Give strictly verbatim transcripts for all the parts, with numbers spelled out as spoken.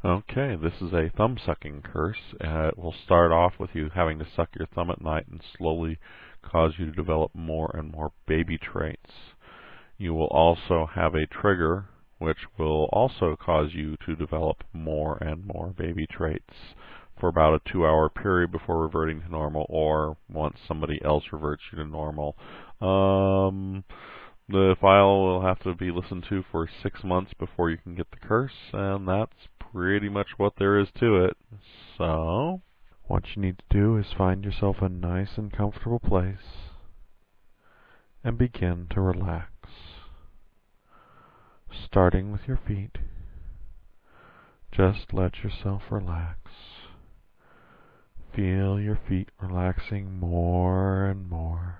Okay, this is a thumb sucking curse. Uh, it will start off with you having to suck your thumb at night and slowly cause you to develop more and more baby traits. You will also have a trigger which will also cause you to develop more and more baby traits for about a two hour period before reverting to normal, or once somebody else reverts you to normal. Um, the file will have to be listened to for six months before you can get the curse, and that's pretty much what there is to it. So, what you need to do is find yourself a nice and comfortable place and begin to relax. Starting with your feet, just let yourself relax. Feel your feet relaxing more and more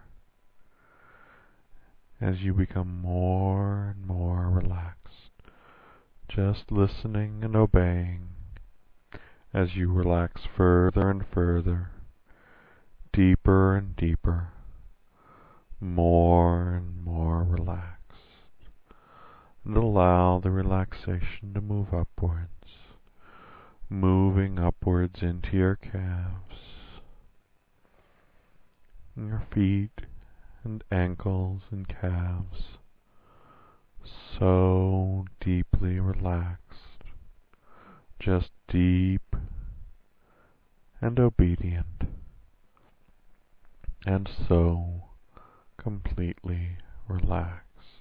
as you become more and more relaxed. Just listening and obeying as you relax further and further, deeper and deeper, more and more relaxed. And allow the relaxation to move upwards, moving upwards into your calves, and your feet and ankles and calves, so deeply relaxed, just deep and obedient, and so completely relaxed.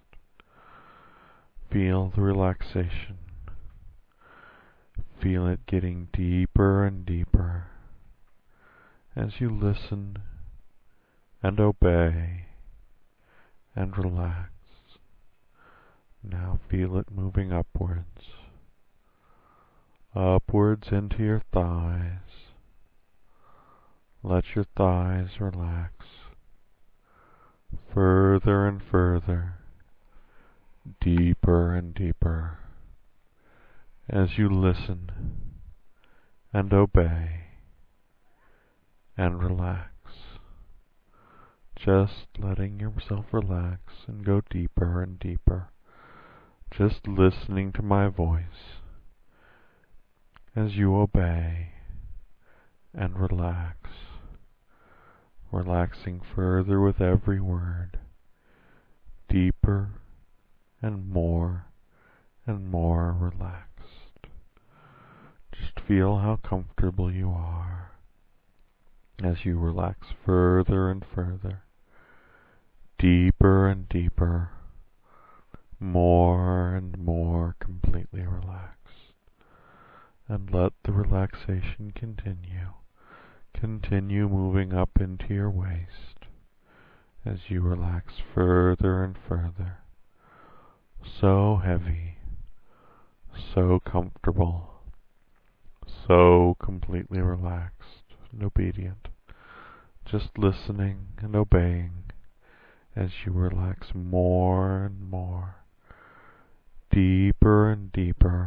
Feel the relaxation. Feel it getting deeper and deeper as you listen and obey and relax. Now feel it moving upwards, upwards into your thighs. Let your thighs relax further and further, deeper and deeper, as you listen and obey and relax, just letting yourself relax and go deeper and deeper, just listening to my voice as you obey and relax, relaxing further with every word, deeper and more and more relaxed. Just feel how comfortable you are as you relax further and further, deeper and deeper, more and more completely relaxed. And let the relaxation continue. Continue moving up into your waist as you relax further and further. So heavy, so comfortable, so completely relaxed and obedient, just listening and obeying as you relax more and more, deeper and deeper,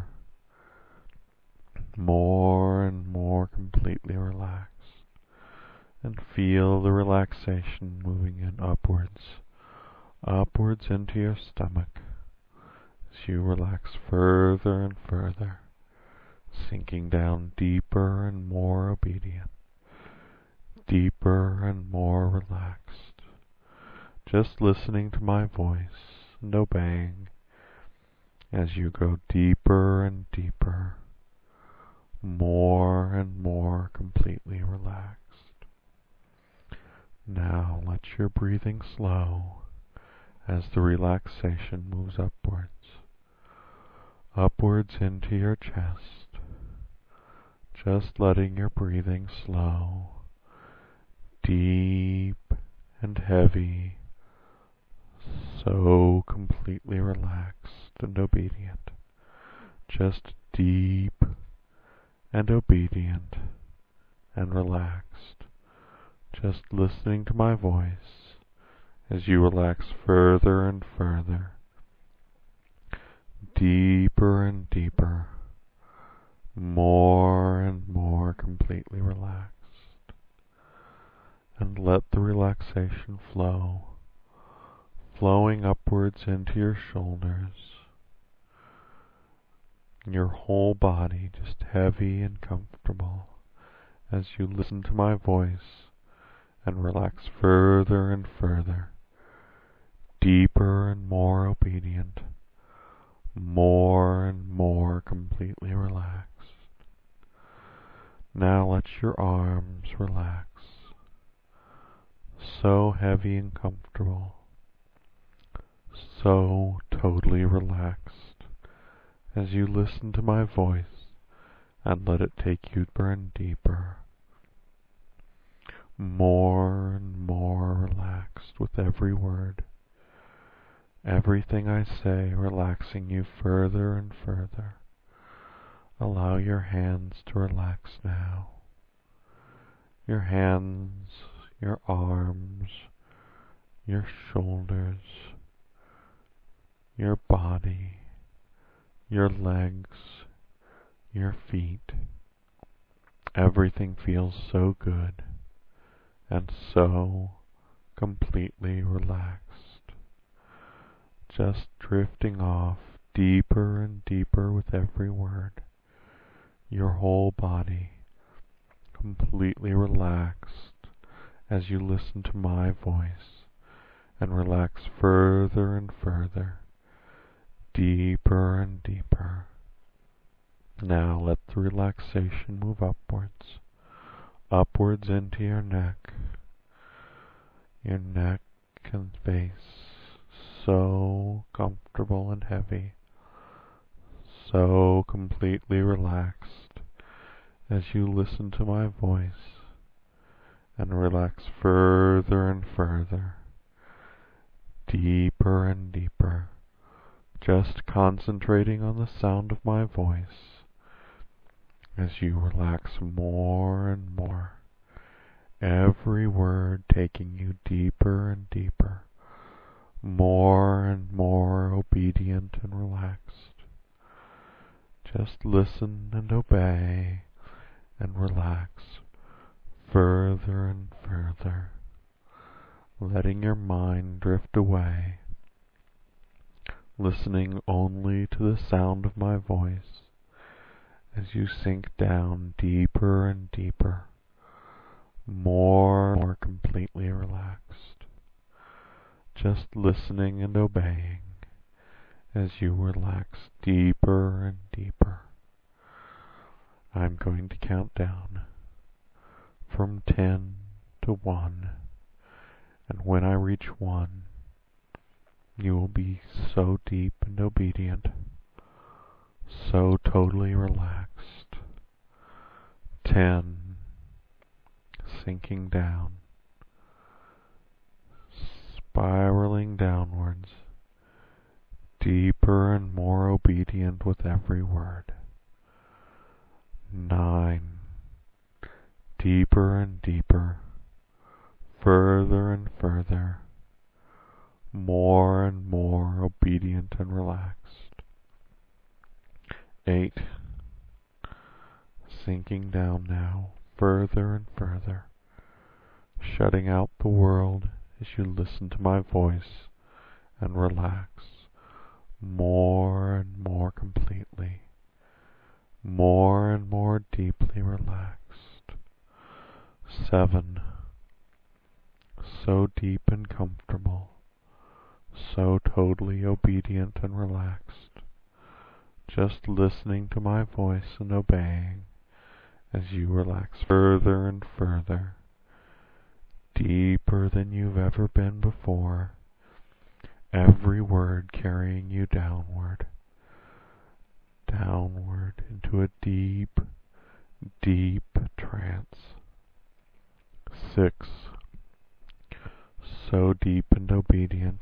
more and more completely relaxed, and feel the relaxation moving in upwards, upwards into your stomach. As you relax further and further, sinking down deeper and more obedient, deeper and more relaxed, just listening to my voice and obeying as you go deeper and deeper, more and more completely relaxed. Now let your breathing slow as the relaxation moves upwards, upwards into your chest, just letting your breathing slow, deep and heavy, so completely relaxed and obedient, just deep and obedient and relaxed, just listening to my voice as you relax further and further, deeper and deeper, more and more completely relaxed. And let the relaxation flow, flowing upwards into your shoulders, Your whole body just heavy and comfortable as you listen to my voice and relax further and further, deeper and more obedient, more and more completely relaxed. Now let your arms relax, so heavy and comfortable, so totally relaxed as you listen to my voice and let it take you deeper and deeper, more and more relaxed with every word, everything I say relaxing you further and further. Allow your hands to relax now. Your hands, your arms, your shoulders, your body, your legs, your feet. Everything feels so good and so completely relaxed, just drifting off deeper and deeper with every word. Your whole body completely relaxed as you listen to my voice and relax further and further, deeper and deeper. Now let the relaxation move upwards, upwards into your neck, your neck and face, so comfortable and heavy, so completely relaxed as you listen to my voice and relax further and further, deeper and deeper, just concentrating on the sound of my voice as you relax more and more, every word taking you deeper and deeper, more and more obedient and relaxed. Just listen and obey and relax further and further, letting your mind drift away, listening only to the sound of my voice as you sink down deeper and deeper, more and more completely relaxed, just listening and obeying as you relax deeper and deeper. I'm going to count down from ten to one, and when I reach one, you will be so deep and obedient, so totally relaxed. Ten, sinking down, spiraling downwards, deeper and more obedient with every word. Nine, deeper and deeper, further and further, more and more obedient and relaxed. Eight, sinking down now, further and further, shutting out the world as you listen to my voice and relax more and more completely, more and more deeply relaxed. Seven, so deep and comfortable, so totally obedient and relaxed, just listening to my voice and obeying as you relax further and further, deeper than you've ever been before, every word carrying you downward, downward into a deep, deep trance. Six, so deep and obedient,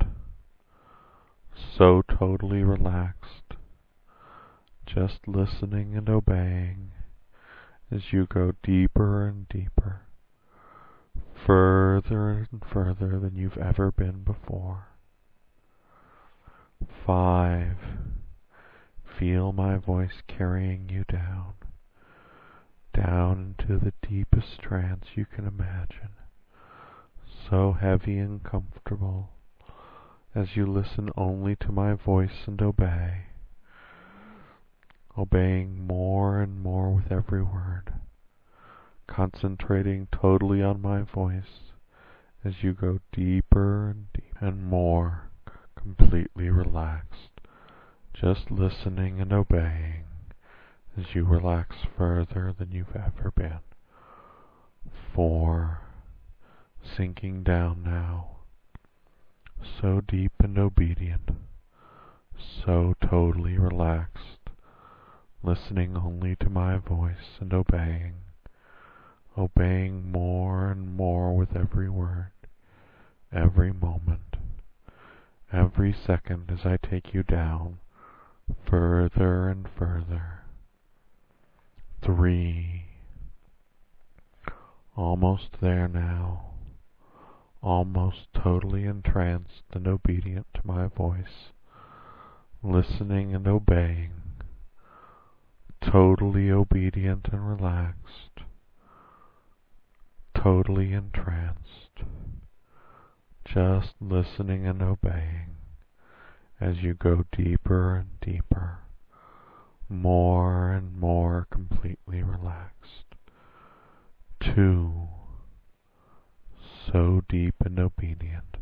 so totally relaxed, just listening and obeying as you go deeper and deeper, further and further than you've ever been before. Five, feel my voice carrying you down, down into the deepest trance you can imagine, so heavy and comfortable as you listen only to my voice and obey. obeying more and more with every word, concentrating totally on my voice as you go deeper and deeper and more completely relaxed, just listening and obeying as you relax further than you've ever been. Four, sinking down now, so deep and obedient, so totally relaxed, listening only to my voice and obeying, obeying more and more with every word, every moment, every second as I take you down further and further. Three, almost there now, almost totally entranced and obedient to my voice, listening and obeying, totally obedient and relaxed, totally entranced, just listening and obeying as you go deeper and deeper, more and more completely relaxed. Two, so deep and obedient.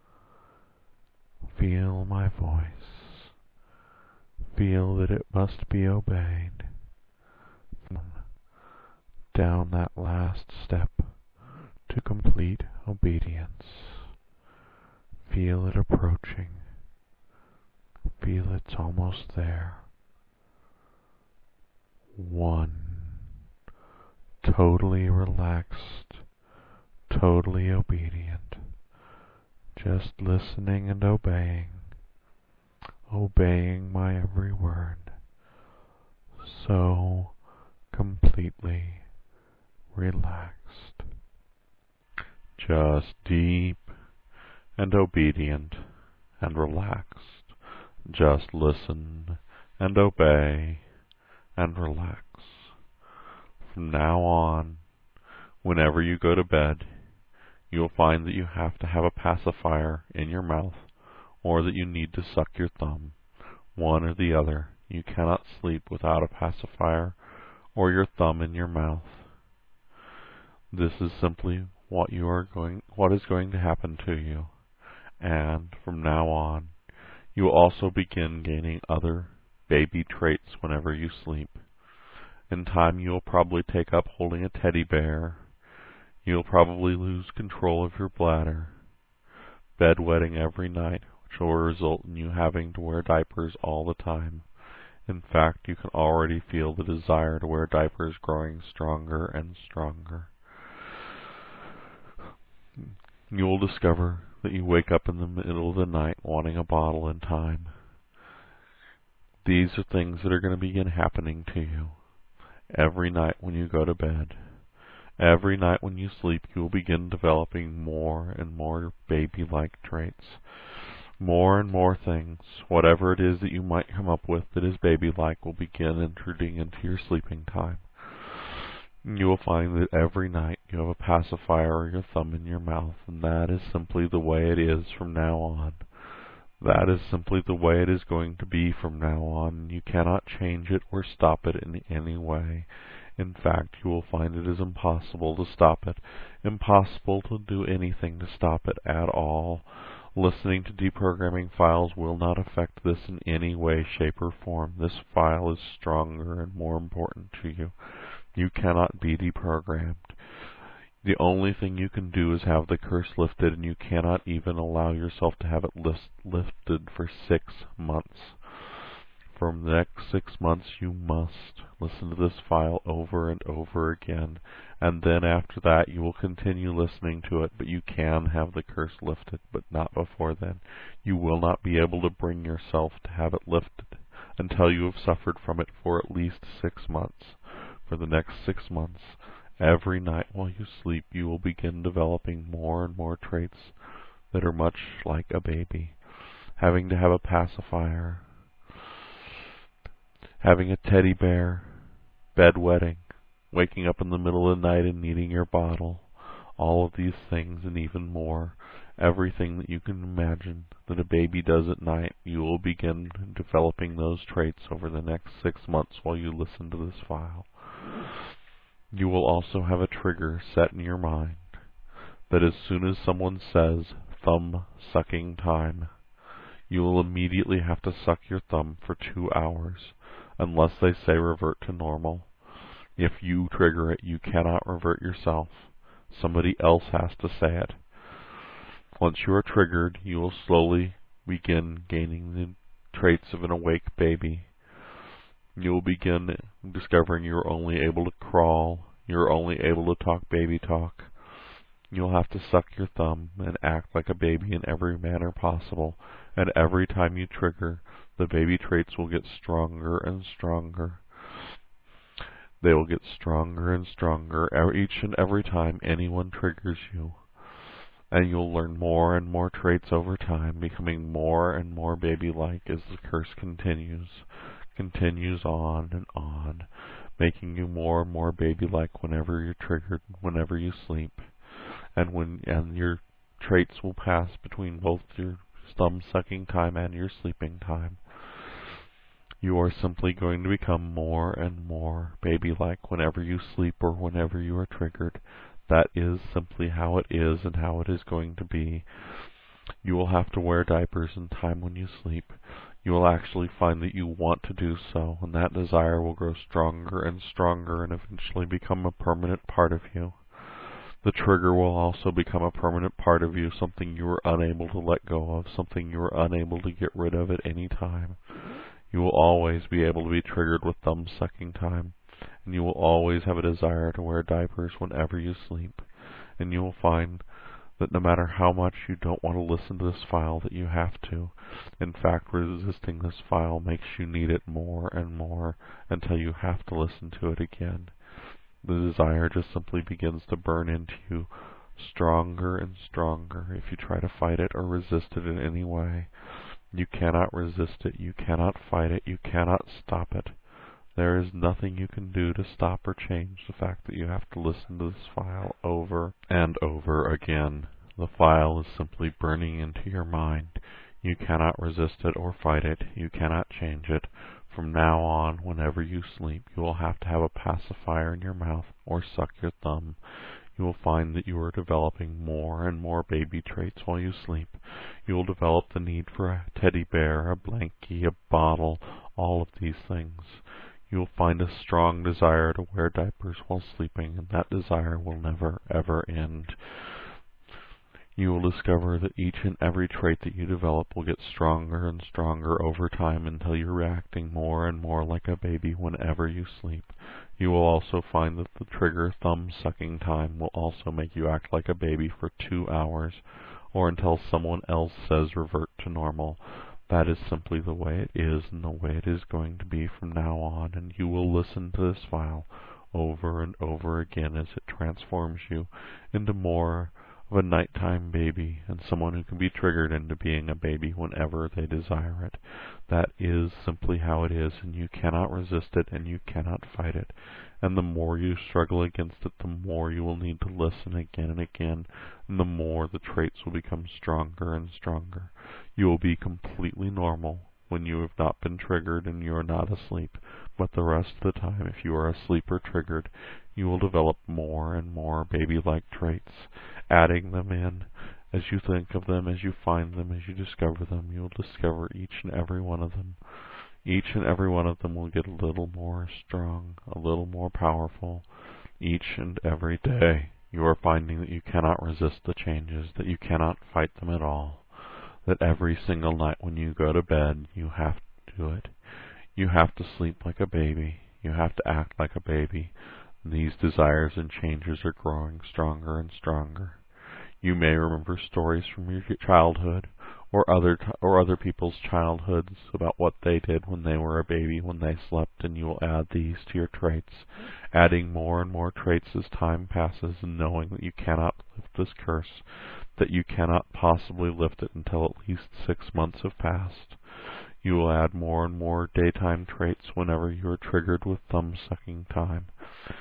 Feel my voice. Feel that it must be obeyed. Down that last step to complete obedience. Feel it approaching. Feel it's almost there. One. Totally relaxed, totally obedient, just listening and obeying, obeying my every word, so completely relaxed, just deep and obedient and relaxed, just listen and obey and relax. From now on, whenever you go to bed, you will find that you have to have a pacifier in your mouth, or that you need to suck your thumb, one or the other. You cannot sleep without a pacifier or your thumb in your mouth. This is simply what you are going, what is going to happen to you, and from now on, you will also begin gaining other baby traits whenever you sleep. In time, you'll probably take up holding a teddy bear. You'll probably lose control of your bladder. Bedwetting every night, which will result in you having to wear diapers all the time. In fact, you can already feel the desire to wear diapers growing stronger and stronger. You will discover that you wake up in the middle of the night wanting a bottle in time. These are things that are going to begin happening to you. Every night when you go to bed, every night when you sleep, you will begin developing more and more baby-like traits. More and more things, whatever it is that you might come up with that is baby-like, will begin intruding into your sleeping time. You will find that every night you have a pacifier or your thumb in your mouth, and that is simply the way it is from now on. That is simply the way it is going to be from now on. You cannot change it or stop it in any way. In fact, you will find it is impossible to stop it, impossible to do anything to stop it at all. Listening to deprogramming files will not affect this in any way, shape, or form. This file is stronger and more important to you. You cannot be deprogrammed. The only thing you can do is have the curse lifted, and you cannot even allow yourself to have it list, lifted for six months. For the next six months, you must listen to this file over and over again, and then after that, you will continue listening to it, but you can have the curse lifted, but not before then. You will not be able to bring yourself to have it lifted until you have suffered from it for at least six months. For the next six months, every night while you sleep, you will begin developing more and more traits that are much like a baby. Having to have a pacifier, having a teddy bear, bedwetting, waking up in the middle of the night and needing your bottle, all of these things and even more. Everything that you can imagine that a baby does at night, you will begin developing those traits over the next six months while you listen to this file. You will also have a trigger set in your mind that as soon as someone says thumb sucking time, you will immediately have to suck your thumb for two hours unless they say revert to normal. If you trigger it, you cannot revert yourself. Somebody else has to say it. Once you are triggered, you will slowly begin gaining the traits of an awake baby. You will begin discovering you're only able to crawl, you're only able to talk baby talk. You'll have to suck your thumb and act like a baby in every manner possible, and every time you trigger, the baby traits will get stronger and stronger. They will get stronger and stronger each and every time anyone triggers you. And you'll learn more and more traits over time, becoming more and more baby-like as the curse continues, continues on and on, making you more and more baby-like whenever you're triggered, whenever you sleep. And when and your traits will pass between both your thumb-sucking time and your sleeping time. You are simply going to become more and more baby-like whenever you sleep or whenever you are triggered. That is simply how it is and how it is going to be. You will have to wear diapers in time when you sleep. You will actually find that you want to do so, and that desire will grow stronger and stronger and eventually become a permanent part of you. The trigger will also become a permanent part of you, something you are unable to let go of, something you are unable to get rid of at any time. You will always be able to be triggered with thumb-sucking time, and you will always have a desire to wear diapers whenever you sleep. And you will find that no matter how much you don't want to listen to this file, that you have to. In fact, resisting this file makes you need it more and more until you have to listen to it again. The desire just simply begins to burn into you stronger and stronger if you try to fight it or resist it in any way. You cannot resist it, you cannot fight it, you cannot stop it. There is nothing you can do to stop or change the fact that you have to listen to this file over and over again. The file is simply burning into your mind. You cannot resist it or fight it. You cannot change it. From now on, whenever you sleep, you will have to have a pacifier in your mouth or suck your thumb. You will find that you are developing more and more baby traits while you sleep. You will develop the need for a teddy bear, a blankie, a bottle, all of these things. You will find a strong desire to wear diapers while sleeping, and that desire will never, ever end. You will discover that each and every trait that you develop will get stronger and stronger over time until you're reacting more and more like a baby whenever you sleep. You will also find that the trigger thumb-sucking time will also make you act like a baby for two hours, or until someone else says revert to normal. That is simply the way it is and the way it is going to be from now on, and you will listen to this file over and over again as it transforms you into more of a nighttime baby and someone who can be triggered into being a baby whenever they desire it. That is simply how it is, and you cannot resist it and you cannot fight it. And the more you struggle against it, the more you will need to listen again and again, and the more the traits will become stronger and stronger. You will be completely normal when you have not been triggered and you are not asleep, but the rest of the time, if you are asleep or triggered, you will develop more and more baby-like traits, adding them in as you think of them, as you find them, as you discover them. You will discover each and every one of them. Each and every one of them will get a little more strong, a little more powerful, each and every day. You are finding that you cannot resist the changes, that you cannot fight them at all, that every single night when you go to bed, you have to do it. You have to sleep like a baby. You have to act like a baby. These desires and changes are growing stronger and stronger. You may remember stories from your childhood or other t- or other people's childhoods about what they did when they were a baby, when they slept, and you will add these to your traits, adding more and more traits as time passes, and knowing that you cannot lift this curse, that you cannot possibly lift it until at least six months have passed. You will add more and more daytime traits whenever you are triggered with thumb-sucking time.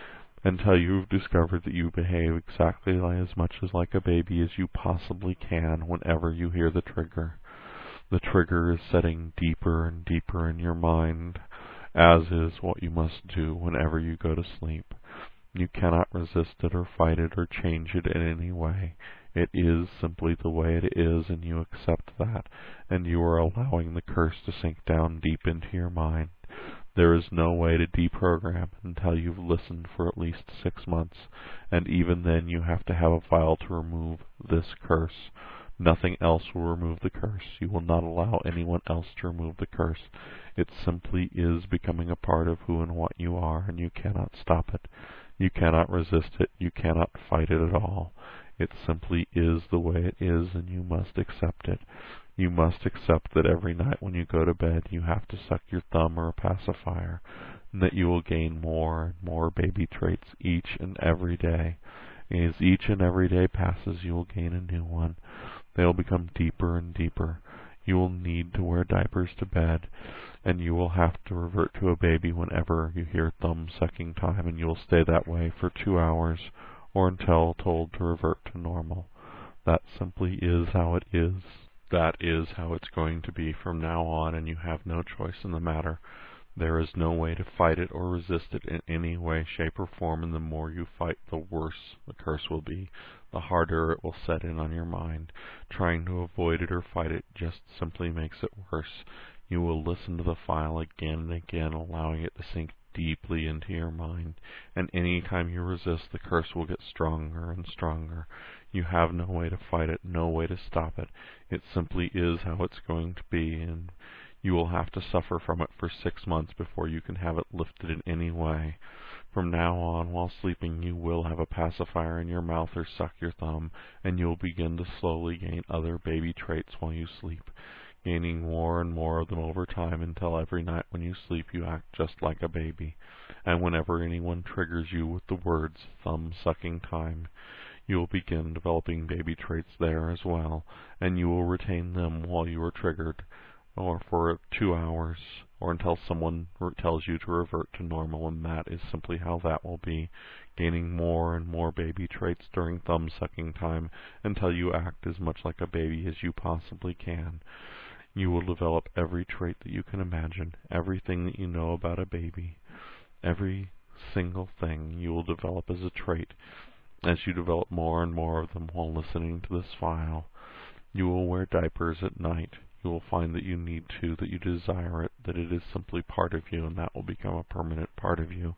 until you've discovered that you behave exactly as much as like a baby as you possibly can whenever you hear the trigger. The trigger is setting deeper and deeper in your mind, as is what you must do whenever you go to sleep. You cannot resist it or fight it or change it in any way. It is simply the way it is, and you accept that, and you are allowing the curse to sink down deep into your mind. There is no way to deprogram until you've listened for at least six months, and even then you have to have a file to remove this curse. Nothing else will remove the curse. You will not allow anyone else to remove the curse. It simply is becoming a part of who and what you are, and you cannot stop it. You cannot resist it. You cannot fight it at all. It simply is the way it is, and you must accept it. You must accept that every night when you go to bed you have to suck your thumb or a pacifier, and that you will gain more and more baby traits each and every day. As each and every day passes, you will gain a new one. They will become deeper and deeper. You will need to wear diapers to bed, and you will have to revert to a baby whenever you hear thumb sucking time, and you will stay that way for two hours or until told to revert to normal. That simply is how it is. That is how it's going to be from now on, and you have no choice in the matter. There is no way to fight it or resist it in any way, shape, or form, and the more you fight, the worse the curse will be, the harder it will set in on your mind. Trying to avoid it or fight it just simply makes it worse. You will listen to the file again and again, allowing it to sink deeply into your mind, and any time you resist, the curse will get stronger and stronger. You have no way to fight it, no way to stop it. It simply is how it's going to be, and you will have to suffer from it for six months before you can have it lifted in any way. From now on, while sleeping, you will have a pacifier in your mouth or suck your thumb, and you will begin to slowly gain other baby traits while you sleep, gaining more and more of them over time until every night when you sleep you act just like a baby. And whenever anyone triggers you with the words thumb sucking time, you will begin developing baby traits there as well, and you will retain them while you are triggered, or for two hours, or until someone tells you to revert to normal, and that is simply how that will be, gaining more and more baby traits during thumb-sucking time until you act as much like a baby as you possibly can. You will develop every trait that you can imagine, everything that you know about a baby, every single thing you will develop as a trait. As you develop more and more of them while listening to this file, you will wear diapers at night. You will find that you need to, that you desire it, that it is simply part of you, and that will become a permanent part of you,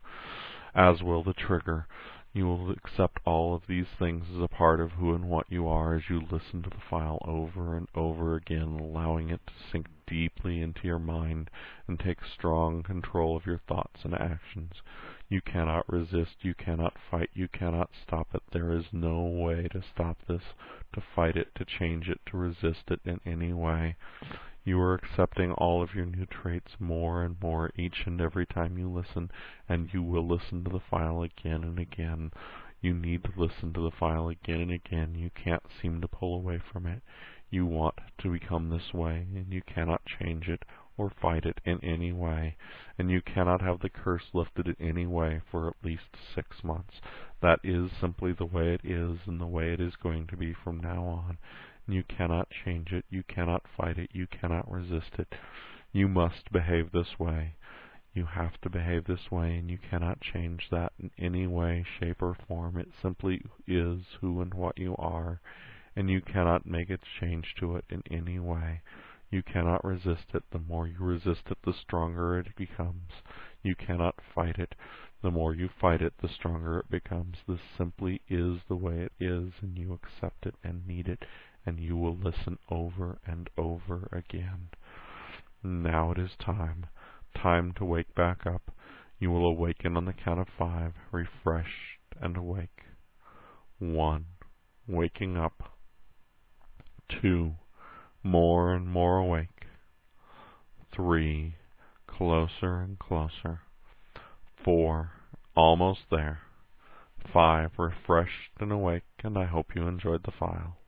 as will the trigger. You will accept all of these things as a part of who and what you are as you listen to the file over and over again, allowing it to sink deeply into your mind and take strong control of your thoughts and actions. You cannot resist, you cannot fight, you cannot stop it. There is no way to stop this, to fight it, to change it, to resist it in any way. You are accepting all of your new traits more and more each and every time you listen, and you will listen to the file again and again. You need to listen to the file again and again. You can't seem to pull away from it. You want to become this way, and you cannot change it or fight it in any way, and you cannot have the curse lifted in any way for at least six months. That is simply the way it is, and the way it is going to be from now on. You cannot change it, you cannot fight it, you cannot resist it. You must behave this way. You have to behave this way, and you cannot change that in any way, shape, or form. It simply is who and what you are, and you cannot make a change to it in any way. You cannot resist it. The more you resist it, the stronger it becomes. You cannot fight it. The more you fight it, the stronger it becomes. This simply is the way it is, and you accept it and need it, and you will listen over and over again. Now it is time. Time to wake back up. You will awaken on the count of five, refreshed and awake. One, waking up. Two, more and more awake. Three, closer and closer. Four, almost there. Five, refreshed and awake, and I hope you enjoyed the file.